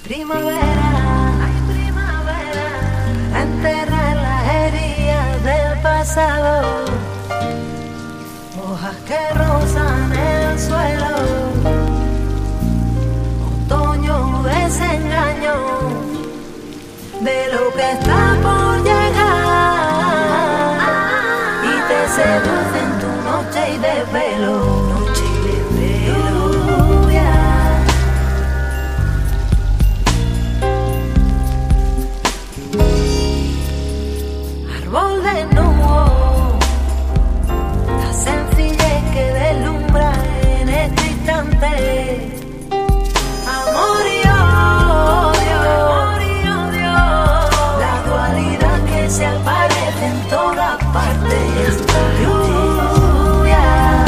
Hay primavera, a enterrar las heridas del pasado, hojas que rozan el suelo, otoño desengaño de lo que está por llegar y te seduce en tu noche y de velo. Árbol de nuevo, la sencillez que deslumbra en este instante. Amor y odio, la dualidad que se aparece en todas partes. Lluvia,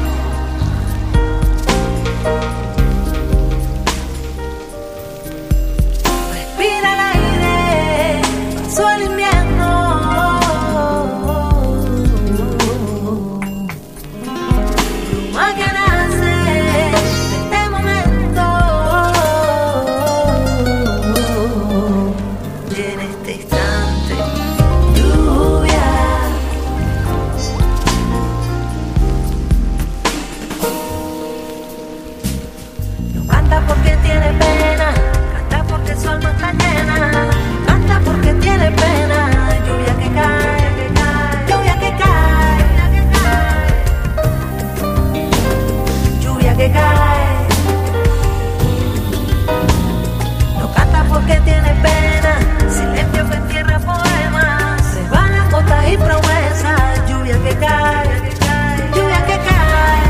respira el aire, pasó el invierno. Porque tiene pena, canta porque el sol no está llena, canta porque tiene pena, lluvia que cae, lluvia que cae, lluvia que cae. No canta porque tiene pena, silencio que entierra poemas, se van las gotas y promesas, lluvia que cae, lluvia que cae.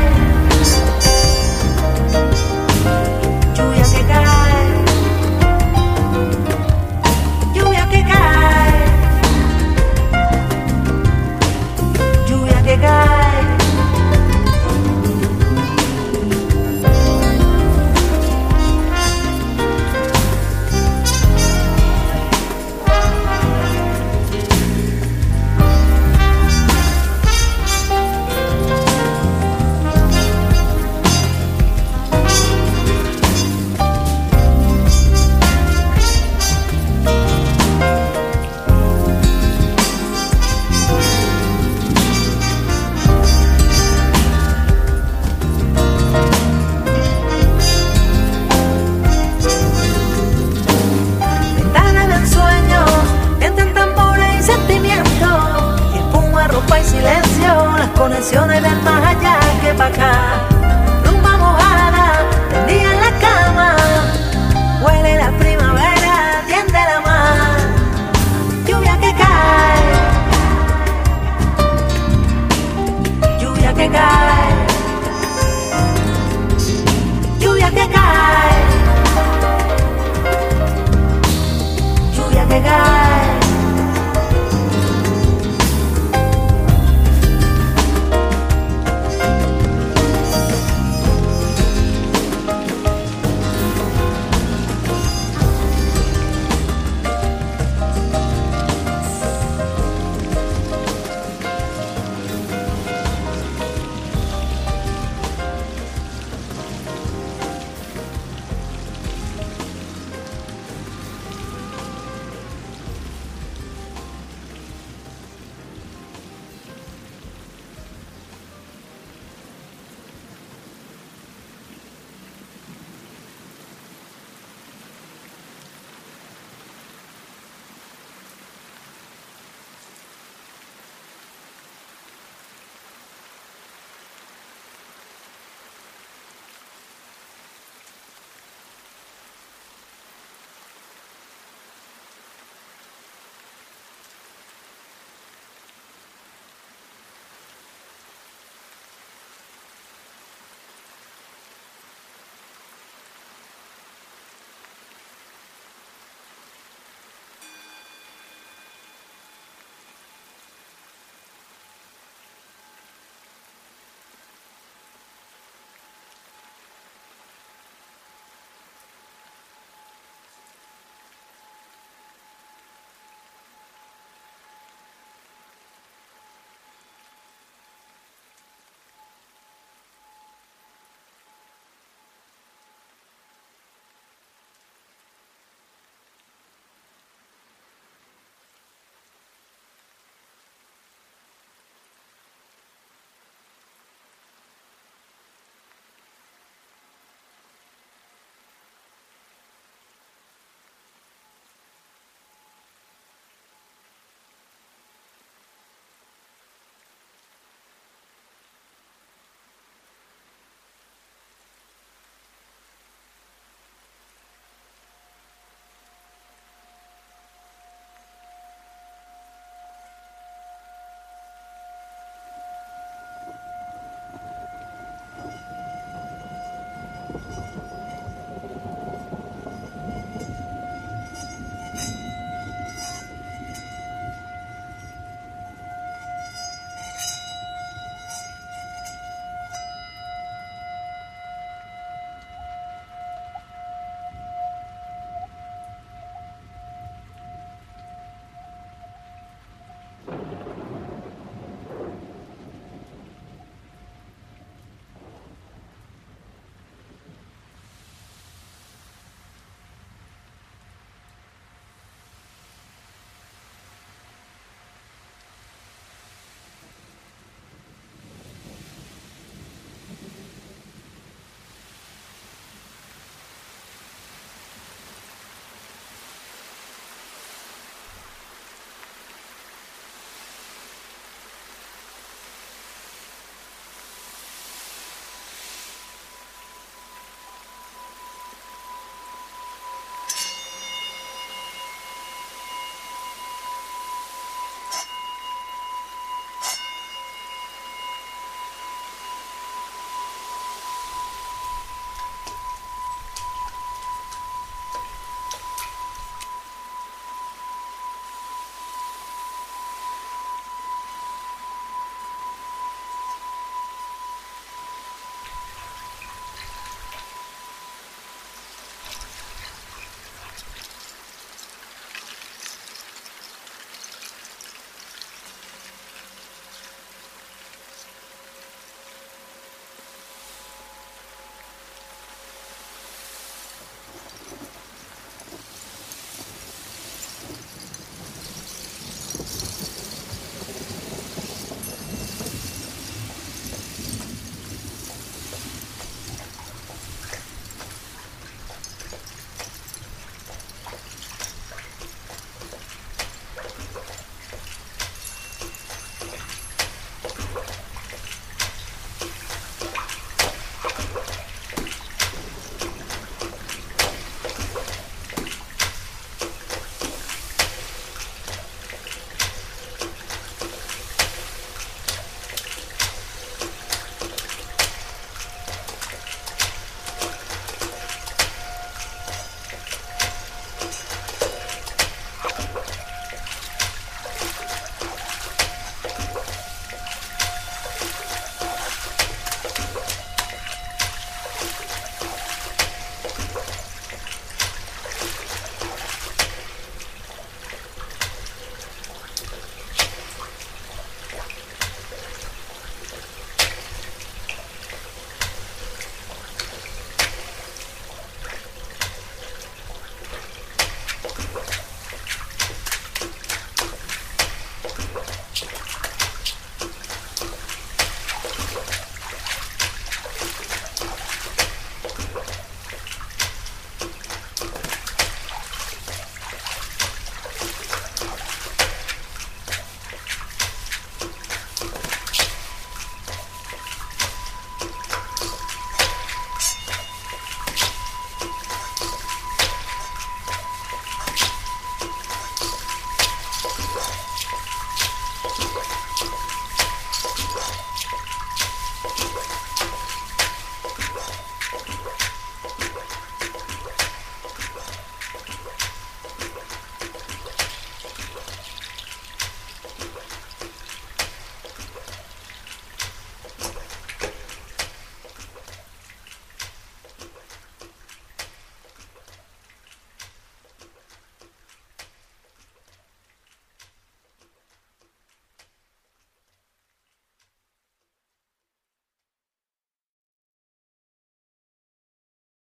Y silencio, las conexiones del más allá que pa' acá. Rumba mojada, tendida en la cama, huele la primavera, tiende la mar. Lluvia que cae, lluvia que cae, lluvia que cae, lluvia que cae.